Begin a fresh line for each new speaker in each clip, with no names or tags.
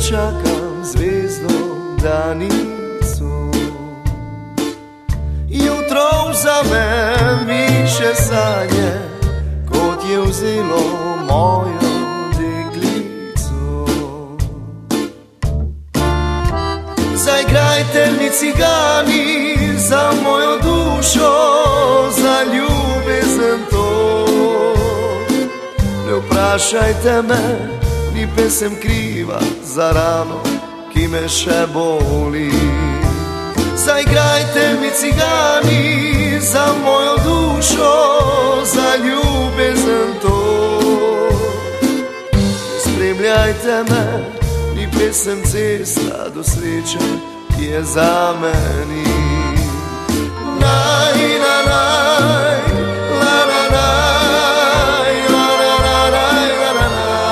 čakam zvezdnu danicu. Jutro vzame više sanje, kot je vzelo mojo deglico. Zaigrajte mi cigani za mojo dušo, za ljubezen to. Ne vprašajte me, ni pesem kriva za rano, ki me še boli. Zaigrajte mi cigani za mojo dušo, za ljubezen to. Spremljajte me, ni pesem cesta do sreče, ki je za meni. Naj, na, naj, la, la, naj, la, la, la, naj, la, la,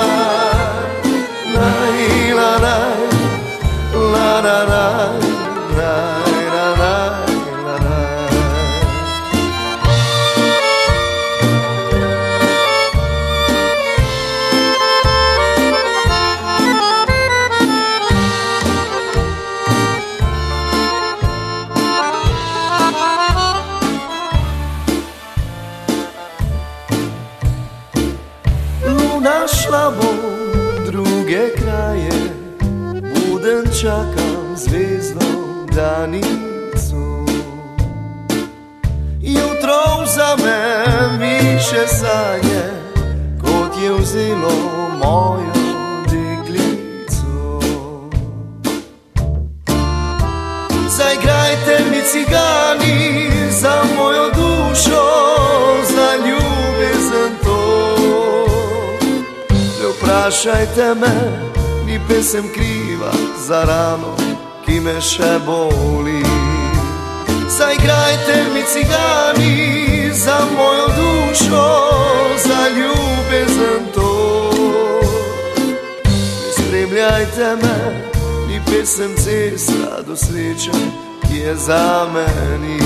naj, la, naj, la, la, naj, naj, la, naj, la, naj. Našla bom druge kraje, buden čakam zvezdno danicu. Jutro vzame više sanje, kot je vzelo mojo deglico. Zaigrajte mi cigani za mojo dušo, za ljubezen to. Vprašajte me, ni pesem kriva za rano, ki me še boli. Zaigrajte mi cigani za mojo dušo, za ljubezen to. Spremljajte me, ni pesem cesta do sreče, ki je za meni.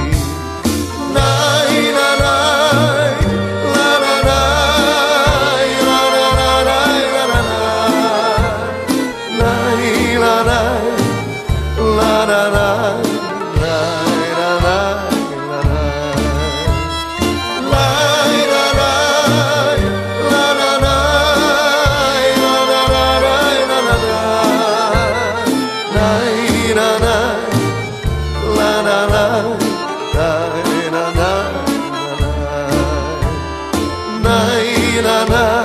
Naj, na, naj, la, la, naj, la, la, la, naj, la, la, naj, la, naj, la, la, naj, naj, la, naj, la, naj. Naj, la, naj, la, la, naj, la, la, la, naj, la, la, naj, la, naj, la, la, naj, naj, la, naj, la, naj, naj, la, naj.